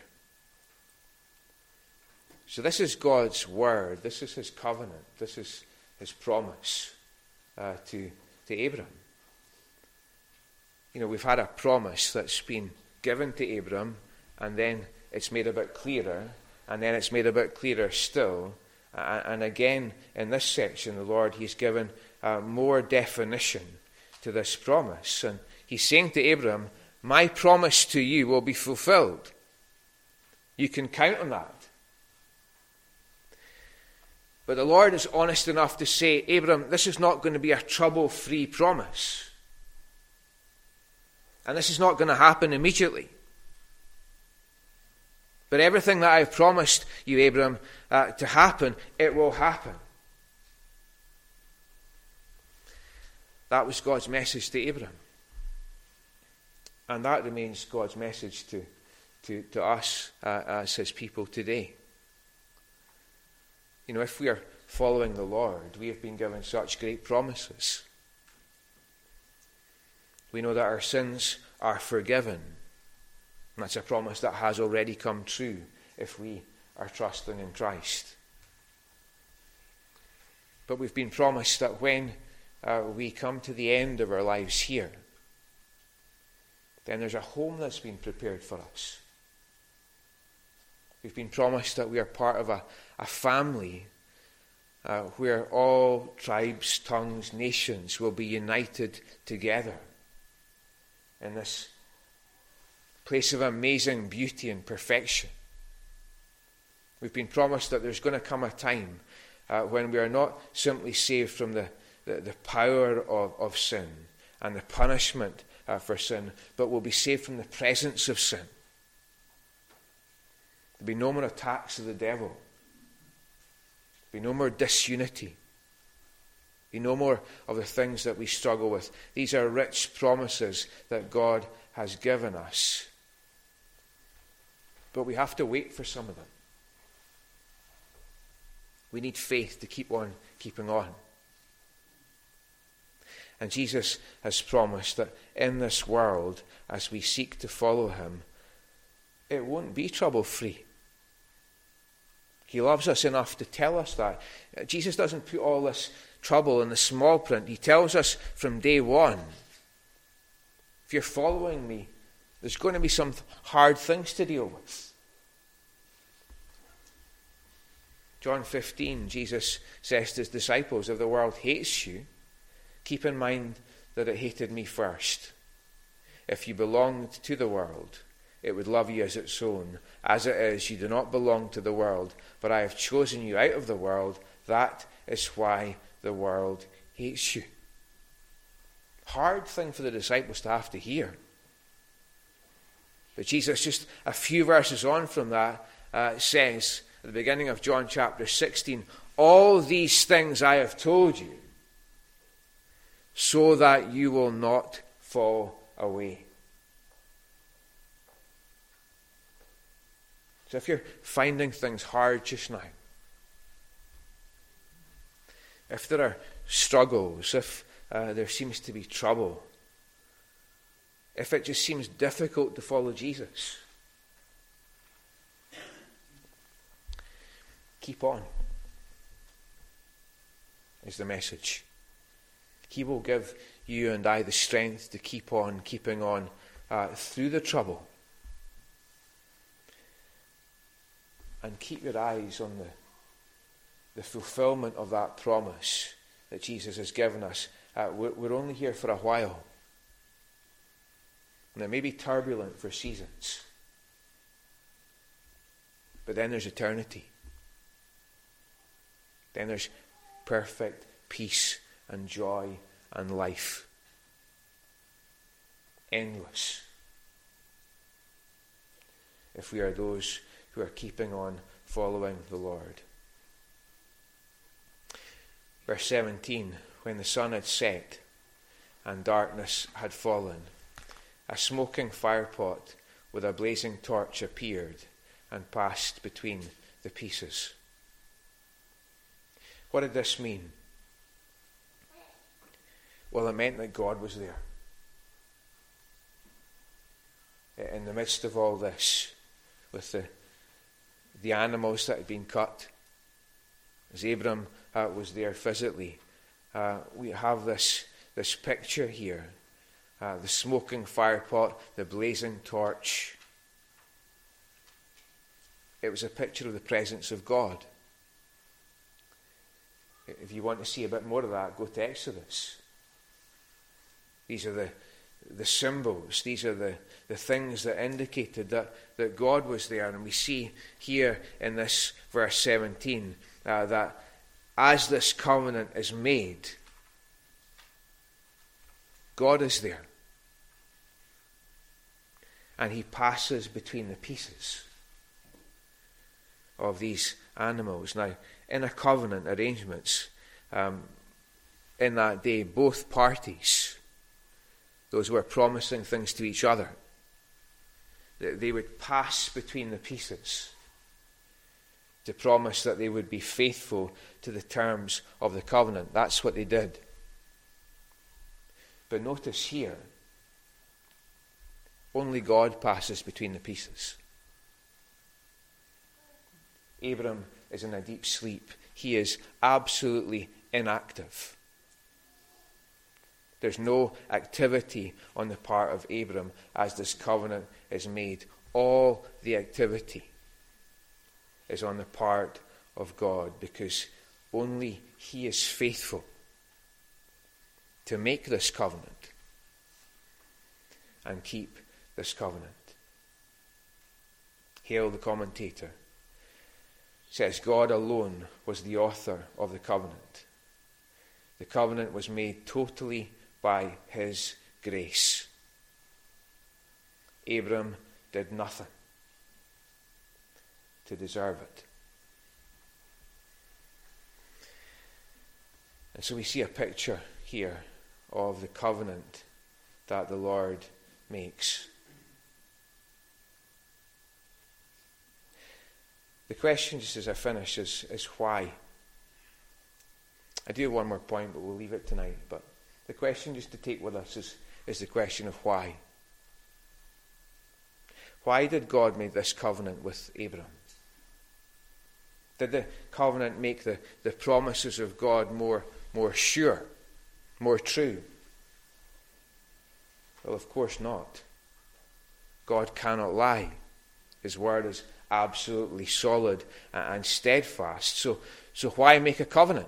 So this is God's word. This is his covenant. This is his promise uh, to, to Abram. You know, we've had a promise that's been given to Abram, and then it's made a bit clearer, and then it's made a bit clearer still. Uh, and again, in this section, the Lord, he's given uh, more definition to this promise. And he's saying to Abram, my promise to you will be fulfilled. You can count on that. But the Lord is honest enough to say, Abram, this is not going to be a trouble-free promise. And this is not going to happen immediately. But everything that I've promised you, Abram, uh, to happen, it will happen. That was God's message to Abram. And that remains God's message to, to, to us uh, as his people today. You know, if we are following the Lord, we have been given such great promises. We know that our sins are forgiven. And that's a promise that has already come true if we are trusting in Christ. But we've been promised that when uh, we come to the end of our lives here, then there's a home that's been prepared for us. We've been promised that we are part of a, a family uh, where all tribes, tongues, nations will be united together in this place of amazing beauty and perfection. We've been promised that there's going to come a time uh, when we are not simply saved from the, the, the power of, of sin and the punishment uh, for sin, but we'll be saved from the presence of sin. There'll be no more attacks of the devil. There'll be no more disunity. There'll be no more of the things that we struggle with. These are rich promises that God has given us. But we have to wait for some of them. We need faith to keep on keeping on. And Jesus has promised that in this world, as we seek to follow him, it won't be trouble-free. He loves us enough to tell us that. Jesus doesn't put all this trouble in the small print. He tells us from day one, if you're following me, there's going to be some hard things to deal with. John fifteen, Jesus says to his disciples, if the world hates you, keep in mind that it hated me first. If you belonged to the world, it would love you as its own. As it is, you do not belong to the world, but I have chosen you out of the world. That is why the world hates you. Hard thing for the disciples to have to hear. But Jesus, just a few verses on from that, uh, says at the beginning of John chapter sixteen, all these things I have told you, so that you will not fall away. So if you're finding things hard just now, if there are struggles, if uh, there seems to be trouble, if it just seems difficult to follow Jesus, keep on, is the message. He will give you and I the strength to keep on keeping on uh, through the trouble. And keep your eyes on the, the fulfillment of that promise that Jesus has given us. Uh, we're, we're only here for a while. And it may be turbulent for seasons. But then there's eternity. Then there's perfect peace and joy and life. Endless. If we are those who are keeping on following the Lord. Verse seventeen, when the sun had set and darkness had fallen, a smoking firepot with a blazing torch appeared and passed between the pieces. What did this mean? Well, it meant that God was there. In the midst of all this, with the, the animals that had been cut, as Abram uh, was there physically, uh, we have this, this picture here. Uh, the smoking firepot, the blazing torch. It was a picture of the presence of God. If you want to see a bit more of that, go to Exodus. These are the, the symbols. These are the, the things that indicated that, that God was there. And we see here in this verse seventeen uh, that as this covenant is made, God is there. And he passes between the pieces of these animals. Now, in a covenant arrangements, um, in that day, both parties, those who were promising things to each other, they would pass between the pieces to promise that they would be faithful to the terms of the covenant. That's what they did. But notice here, only God passes between the pieces. Abram is in a deep sleep. He is absolutely inactive. There's no activity on the part of Abram as this covenant is made. All the activity is on the part of God, because only he is faithful to make this covenant and keep this covenant. Hale, the commentator, says God alone was the author of the covenant. The covenant was made totally by his grace. Abram did nothing to deserve it. And so we see a picture here of the covenant that the Lord makes. The question, just as I finish, is, is why? I do have one more point, but we'll leave it tonight. But the question just to take with us is, is the question of why. Why did God make this covenant with Abram? Did the covenant make the, the promises of God more, more sure, more true? Well, of course not. God cannot lie. His word is absolutely solid and steadfast. So, so why make a covenant?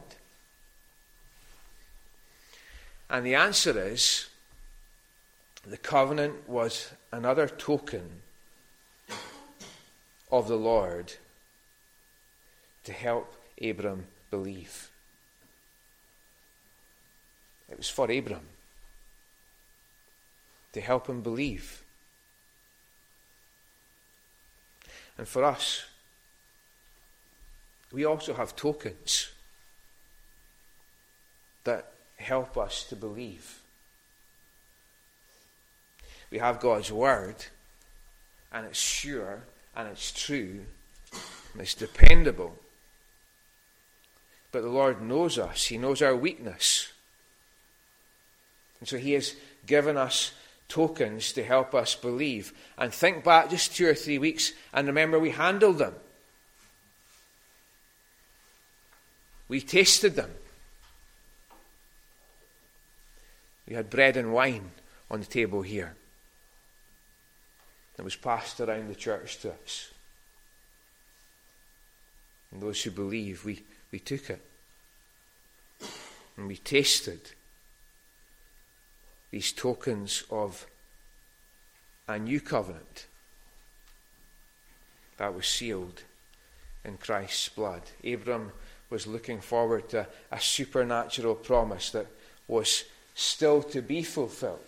And the answer is, the covenant was another token of the Lord to help Abram believe. It was for Abram to help him believe. And for us, we also have tokens that help us to believe. We have God's word, and it's sure, and it's true, and it's dependable. But the Lord knows us. He knows our weakness. And so he has given us tokens to help us believe. And think back just two or three weeks and remember we handled them. We tasted them. We had bread and wine on the table here. It was passed around the church to us. And those who believe, we, we took it. And we tasted these tokens of a new covenant that was sealed in Christ's blood. Abram was looking forward to a supernatural promise that was still to be fulfilled.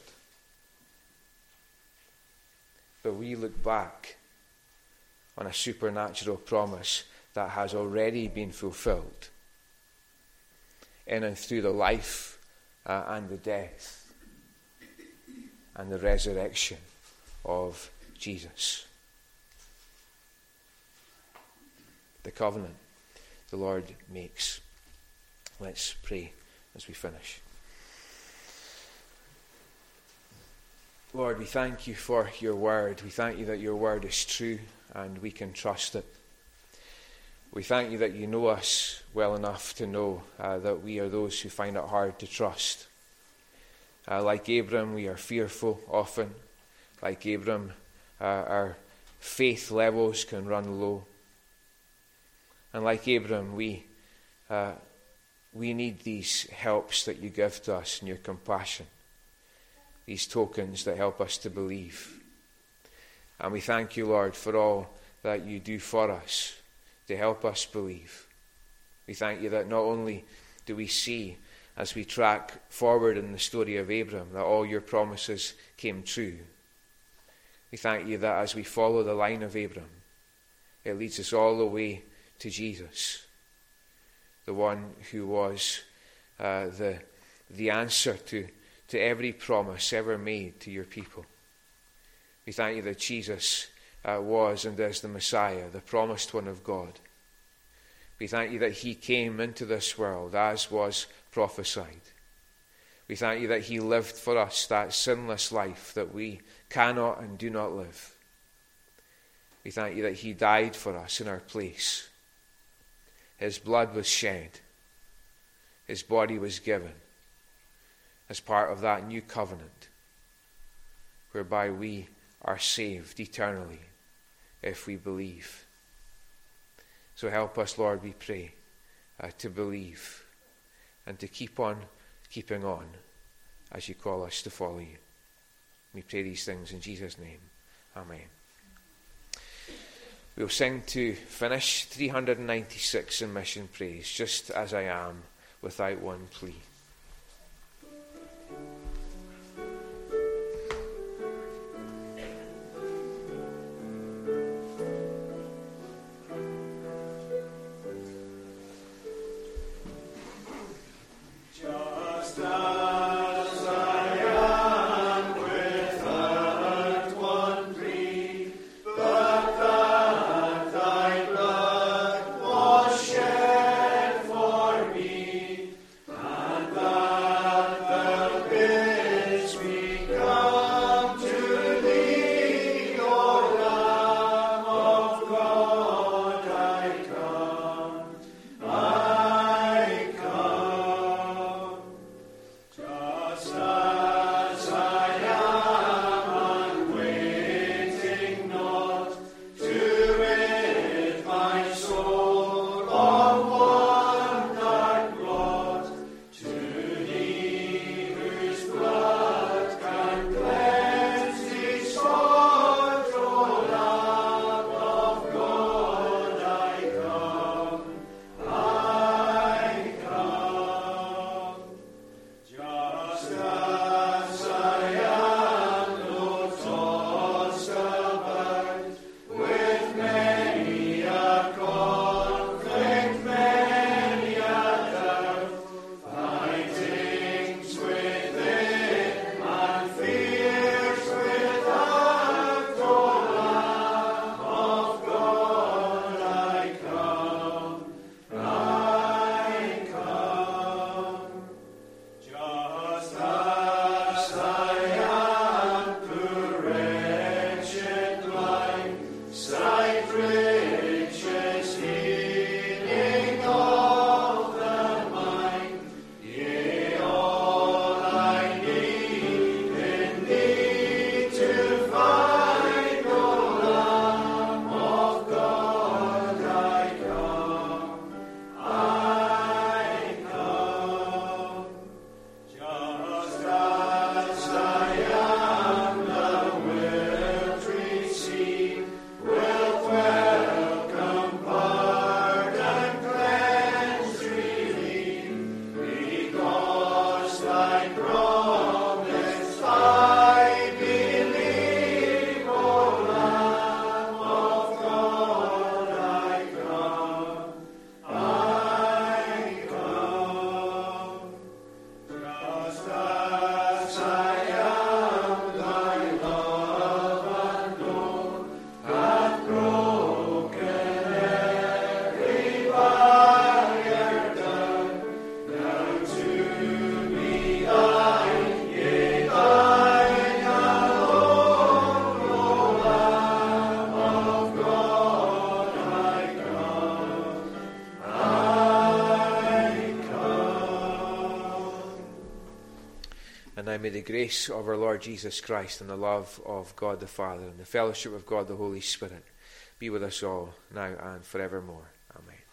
But we look back on a supernatural promise that has already been fulfilled in and through the life uh, and the death and the resurrection of Jesus. The covenant the Lord makes. Let's pray as we finish. Lord, we thank you for your word. We thank you that your word is true and we can trust it. We thank you that you know us well enough to know uh, that we are those who find it hard to trust. Uh, like Abram, we are fearful often. Like Abram, uh, our faith levels can run low. And like Abram, we uh, we need these helps that you give to us and your compassion. These tokens that help us to believe. And we thank you, Lord, for all that you do for us to help us believe. We thank you that not only do we see as we track forward in the story of Abram that all your promises came true. We thank you that as we follow the line of Abram, it leads us all the way to Jesus, the one who was uh, the, the answer to, to every promise ever made to your people. We thank you that Jesus uh, was and is the Messiah, the promised one of God. We thank you that he came into this world as was prophesied. We thank you that he lived for us that sinless life that we cannot and do not live. We thank you that he died for us in our place. His blood was shed. His body was given as part of that new covenant whereby we are saved eternally if we believe. So help us, Lord, we pray, uh, to believe and to keep on keeping on as you call us to follow you. We pray these things in Jesus' name. Amen. We'll sing to finish three hundred ninety-six in Mission Praise, Just As I Am, without one plea. May the grace of our Lord Jesus Christ and the love of God the Father and the fellowship of God the Holy Spirit be with us all now and forevermore. Amen.